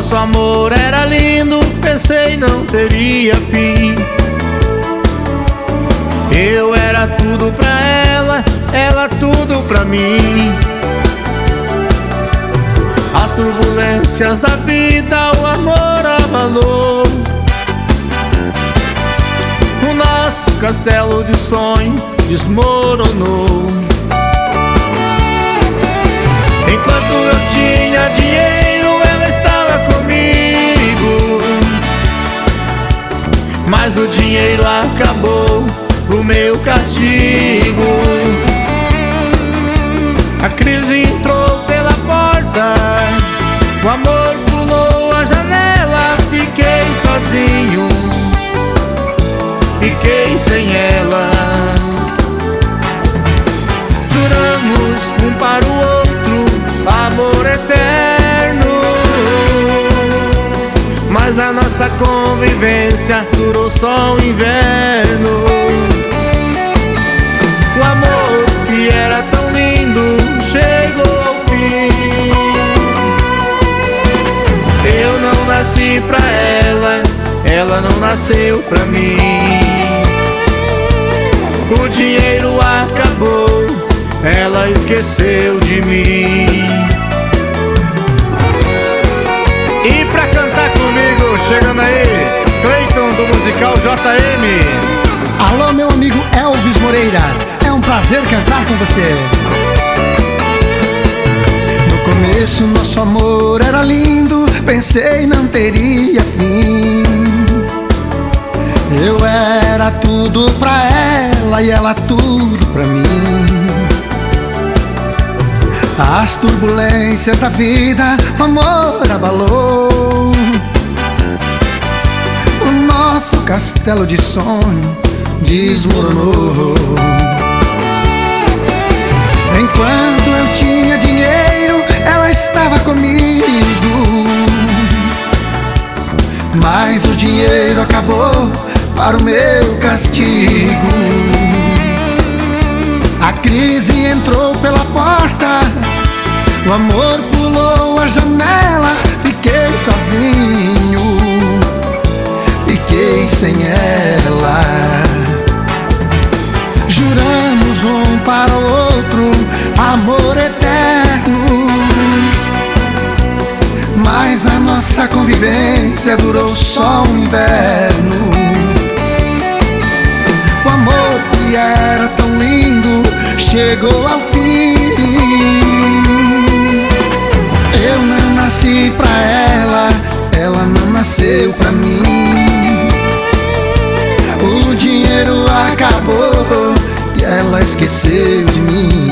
nosso amor era lindo, pensei não teria fim. Eu era tudo pra ela, ela tudo pra mim. As turbulências da vida o amor abalou. O nosso castelo de sonho desmoronou. Enquanto eu tinha dinheiro, ela estava comigo, mas o dinheiro acabou pro meu castigo. A crise entrou pela porta, o amor pulou a janela. Fiquei sozinho, fiquei sem ela. Juramos um para o outro amor eterno, mas a nossa convivência durou só o inverno. O amor que era tão lindo chegou ao fim. Eu não nasci pra ela, ela não nasceu pra mim. O dinheiro acabou, ela esqueceu de mim. E pra cantar comigo, chegando aí, Cleiton do musical JM. Alô, meu amigo Elvis Moreira, é um prazer cantar com você. No começo nosso amor era lindo, pensei não teria fim. Eu era tudo pra ela e ela tudo pra mim. As turbulências da vida o amor abalou. O nosso castelo de sonho desmoronou. Enquanto eu tinha dinheiro, ela estava comigo, mas o dinheiro acabou para o meu castigo. A crise entrou pela porta, o amor pulou a janela. Fiquei sozinho, fiquei sem ela. Juramos um para o outro amor eterno, mas a nossa convivência durou só um inverno. O amor que era tão lindo chegou ao fim. Eu não nasci pra ela, ela não nasceu pra mim. O dinheiro acabou e ela esqueceu de mim.